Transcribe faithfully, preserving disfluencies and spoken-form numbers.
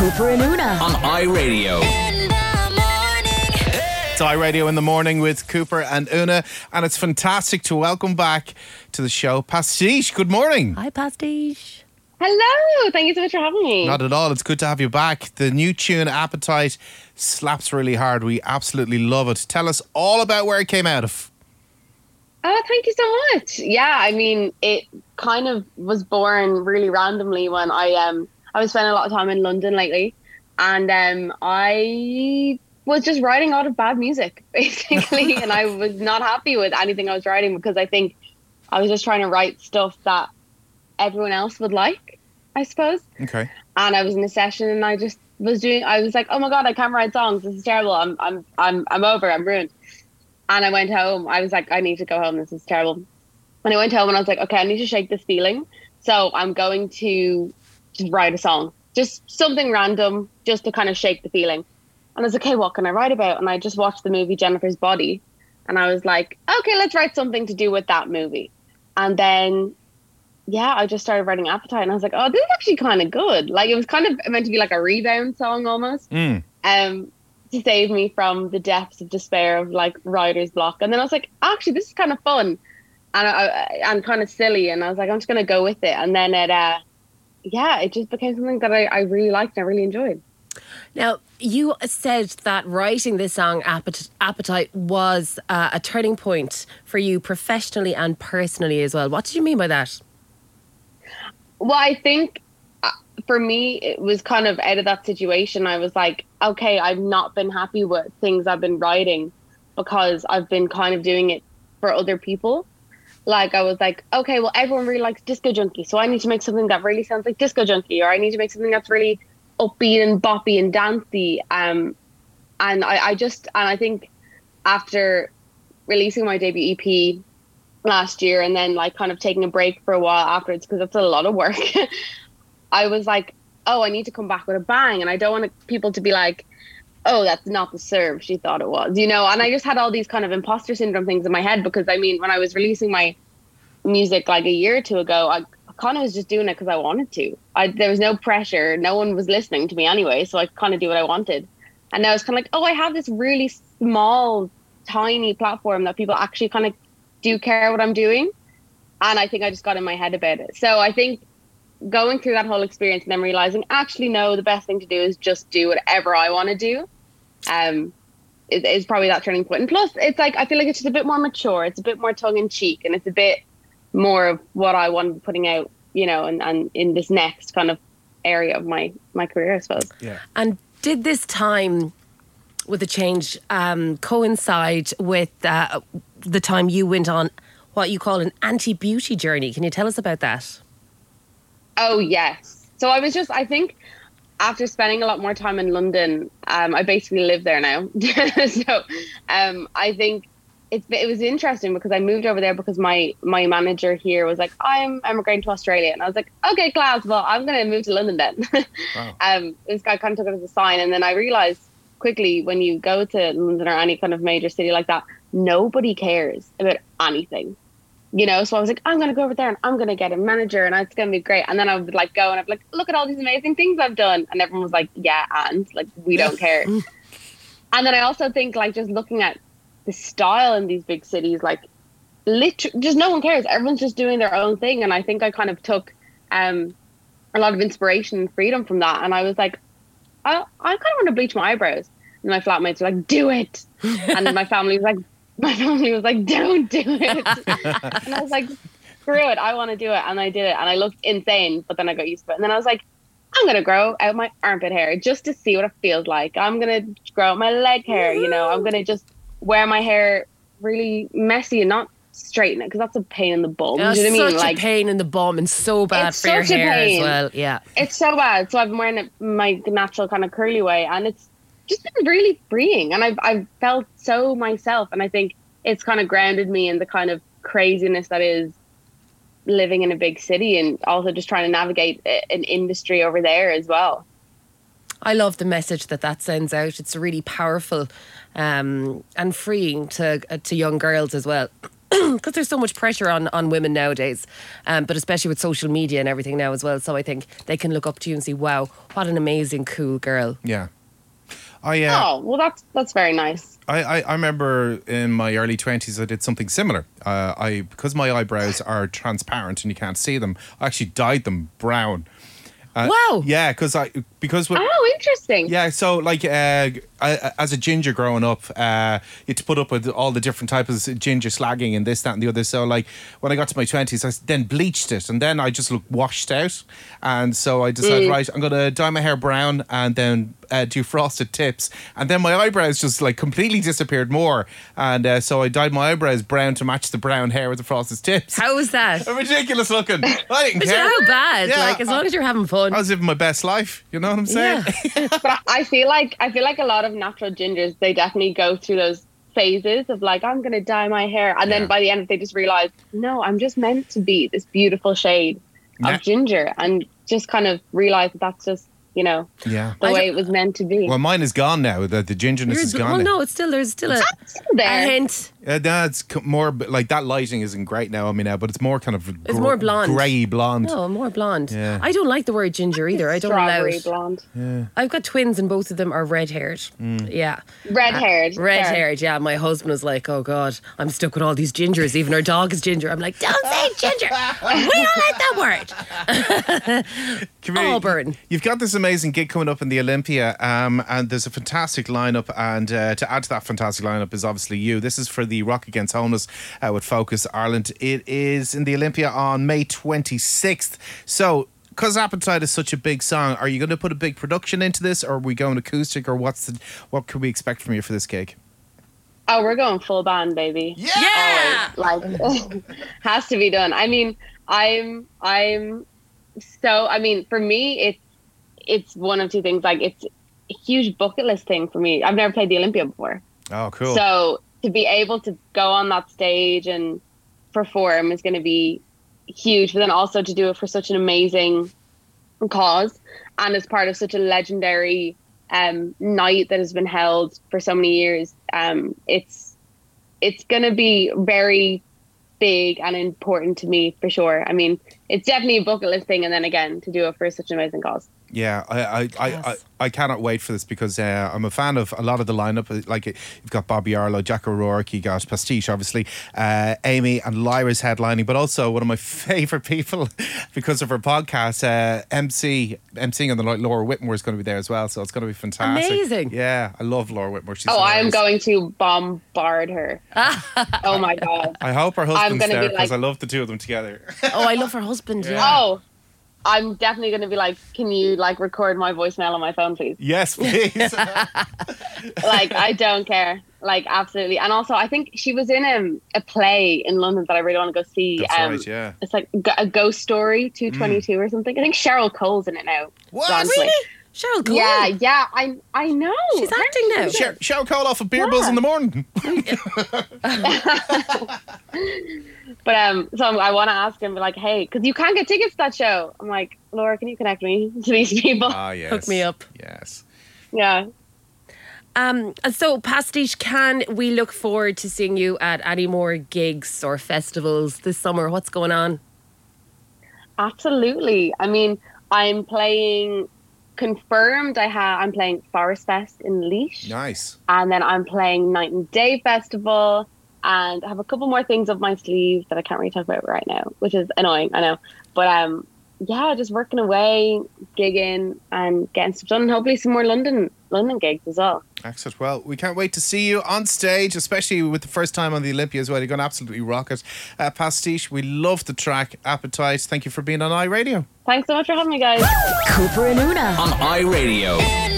Cooper and Una on iRadio. It's iRadio in the morning with Cooper and Una, and it's fantastic to welcome back to the show Pastiche. Good morning. Hi, Pastiche. Hello, thank you so much for having me. Not at all. It's good to have you back. The new tune Appetite slaps really hard. We absolutely love it. Tell us all about where it came out of. Oh, thank you so much. Yeah, I mean, it kind of was born really randomly when I um I was spending a lot of time in London lately, and um I was just writing out of bad music, basically, and I was not happy with anything I was writing because I think I was just trying to write stuff that everyone else would like, I suppose. Okay. And I was in a session and I just was doing, I was like, oh my God, I can't write songs. This is terrible. I'm, I'm, I'm, I'm over. I'm ruined. And I went home. I was like, I need to go home. This is terrible. And I went home and I was like, okay, I need to shake this feeling. So I'm going to just write a song, just something random, just to kind of shake the feeling. And I was like, okay, what can I write about? And I just watched the movie Jennifer's Body. And I was like, okay, let's write something to do with that movie. And then, yeah, I just started writing Appetite. And I was like, oh, this is actually kind of good. Like, it was kind of meant to be like a rebound song almost. Mm. Um, to save me from the depths of despair of like writer's block. And then I was like, actually, this is kind of fun. And, I, and kind of silly. And I was like, I'm just going to go with it. And then it, uh, yeah, it just became something that I, I really liked and I really enjoyed. Now, you said that writing this song, Appet- Appetite, was uh, a turning point for you professionally and personally as well. What did you mean by that? Well, I think uh, for me, it was kind of out of that situation. I was like, okay, I've not been happy with things I've been writing because I've been kind of doing it for other people. Like, I was like, okay, well, everyone really likes Disco Junkie, so I need to make something that really sounds like Disco Junkie, or I need to make something that's really upbeat and boppy and dancey. Um, and I, I just, and I think after releasing my debut E P last year and then like kind of taking a break for a while afterwards, because it's a lot of work, I was like, oh, I need to come back with a bang. And I don't want people to be like, oh, that's not the serve she thought it was, you know? And I just had all these kind of imposter syndrome things in my head because, I mean, when I was releasing my music like a year or two ago, I kind of was just doing it because I wanted to. I, there was no pressure. No one was listening to me anyway, so I could kind of do what I wanted. And now it's kind of like, oh, I have this really small, tiny platform that people actually kind of do care what I'm doing. And I think I just got in my head about it. So I think going through that whole experience and then realizing, actually, no, the best thing to do is just do whatever I want to do. Um, is, is probably that turning point. And plus, it's like, I feel like it's just a bit more mature. It's a bit more tongue in cheek, and it's a bit more of what I want to be putting out, you know, and, and in this next kind of area of my, my career, I suppose. Yeah. And did this time with the change um, coincide with uh, the time you went on what you call an anti-beauty journey? Can you tell us about that? Oh, yes. So I was just, I think after spending a lot more time in London, um, I basically live there now. so um, I think It's, it was interesting because I moved over there because my, my manager here was like, I'm emigrating to Australia. And I was like, okay, class, well, I'm going to move to London then. Wow. um, this guy kind of took it as a sign. And then I realized quickly when you go to London or any kind of major city like that, nobody cares about anything, you know? So I was like, I'm going to go over there and I'm going to get a manager and it's going to be great. And then I would like go and I'd be like, look at all these amazing things I've done. And everyone was like, yeah, and like, we don't care. And then I also think like just looking at the style in these big cities, like literally just no one cares. Everyone's just doing their own thing. And I think I kind of took um, a lot of inspiration and freedom from that. And I was like, I, I kind of want to bleach my eyebrows. And my flatmates were like, do it. And my family was like, my family was like, don't do it. And I was like, screw it. I want to do it. And I did it. And I looked insane, but then I got used to it. And then I was like, I'm going to grow out my armpit hair just to see what it feels like. I'm going to grow out my leg hair. You know, I'm going to just wear my hair really messy and not straighten it because that's a pain in the bum. Oh, do you know what I mean? Such Like, a pain in the bum and so bad it's for your such a hair pain. as well. Yeah, it's so bad. So I've been wearing it my natural kind of curly way, and it's just been really freeing. And I've I've felt so myself, and I think it's kind of grounded me in the kind of craziness that is living in a big city, and also just trying to navigate an industry over there as well. I love the message that that sends out. It's really powerful um, and freeing to uh, to young girls as well. because there's so much pressure on, on women nowadays, um, but especially with social media and everything now as well. So I think they can look up to you and see, wow, what an amazing, cool girl. Yeah. I, uh, Oh, well, that's that's very nice. I, I, I remember in my early twenties I did something similar. Uh, I because my eyebrows are transparent and you can't see them, I actually dyed them brown. Uh, Wow. Yeah, because I because when, Oh, interesting. yeah, so like uh, I, as a ginger growing up, uh, you had to put up with all the different types of ginger slagging and this, that, and the other. So like when I got to my twenties, I then bleached it, and then I just looked washed out. And so I decided, Mm. right, I'm gonna dye my hair brown and then uh, do frosted tips, and then my eyebrows just like completely disappeared more. And uh, so I dyed my eyebrows brown to match the brown hair with the frosted tips. How was that? Ridiculous looking. I didn't But you care. know how bad? Yeah, like, as long as you're having fun. I was living my best life. You know what I'm saying? Yeah. But I I feel like I feel like a lot of natural gingers, they definitely go through those phases of like, I'm gonna dye my hair, and Yeah. then by the end they just realize, no, I'm just meant to be this beautiful shade Na- of ginger, and just kind of realize that that's just, you know, Yeah. the I way don't- it was meant to be. Well, mine is gone now. The, the gingerness Yours- is gone. well, now. no, it's still, there's still a, Still there. a hint. Uh, no, it's co- more b- like that lighting isn't great now. I mean, now, but it's more kind of It's more blonde. grey blonde. No, more blonde. Yeah. I don't like the word ginger either. I don't allow Strawberry it. blonde, I've got twins and both of them are red haired. Yeah. red haired, Red haired, yeah. My husband was like, oh God, I'm stuck with all these gingers. Even our dog is ginger. I'm like, don't say ginger. We don't like that word. Camille, Auburn. You've got this amazing gig coming up in the Olympia, um, and there's a fantastic lineup. And uh, to add to that fantastic lineup is obviously you. This is for the Rock Against Homeless uh, with Focus Ireland. It is in the Olympia on May twenty-sixth. So, because Appetite is such a big song, are you going to put a big production into this, or are we going acoustic, or what's the, what can we expect from you for this gig? Oh, we're going full band, baby. Yeah. Always. Like, has to be done. I mean, I'm, I'm so. I mean, for me, it's, it's one of two things. Like, it's a huge bucket list thing for me. I've never played the Olympia before, Oh, cool. so to be able to go on that stage and perform is going to be huge. But then also to do it for such an amazing cause, and as part of such a legendary um, night that has been held for so many years, um, it's it's going to be very big and important to me for sure. I mean, it's definitely a bucket list thing, and then again to do it for such an amazing cause. Yeah, I I, I, I, Yes. I cannot wait for this because uh, I'm a fan of a lot of the lineup. Like you've got Bobby Arlo, Jack O'Rourke, you got Pastiche, obviously, uh, Amy and Lyra's headlining, but also one of my favourite people because of her podcast, uh, M C, emceeing on the night, Laura Whitmore is going to be there as well, so it's going to be fantastic. Amazing. Yeah, I love Laura Whitmore. She's Oh, I am hilarious. going to bombard her. Oh my God. I hope her husband's gonna there be because like- I love the two of them together. Oh, I love her husband. Yeah. Oh, I'm definitely going to be like, can you like record my voicemail on my phone, please? Yes, please. Like, I don't care. Like, absolutely. And also, I think she was in um, a play in London that I really want to go see. That's um, right, yeah. It's like g- a ghost story, two twenty-two or something. I think Cheryl Cole's in it now. What? Honestly. Really? Cheryl Cole. Yeah, yeah, I I know. She's acting now. Shout, shout call off of Beer Buzz Yeah. in the morning. But um, so I want to ask him, like, hey, because you can't get tickets to that show. I'm like, Laura, can you connect me to these people? Ah, yes. Hook me up. Yes. Yeah. Um, and so, Pastiche, can we look forward to seeing you at any more gigs or festivals this summer? What's going on? Absolutely. I mean, I'm playing confirmed. I have. I'm playing Forest Fest in Leash, Nice. and then I'm playing Night and Day Festival, and I have a couple more things up my sleeve that I can't really talk about right now, which is annoying. I know, but um, yeah, just working away, gigging, and getting stuff done. And hopefully, some more London London gigs as well. Excellent. Well, we can't wait to see you on stage, especially with the first time on the Olympia as well. You're going to absolutely rock it. Uh, Pastiche, we love the track Appetite. Thank you for being on iRadio. Thanks so much for having me, guys. Cooper and Una. on iRadio.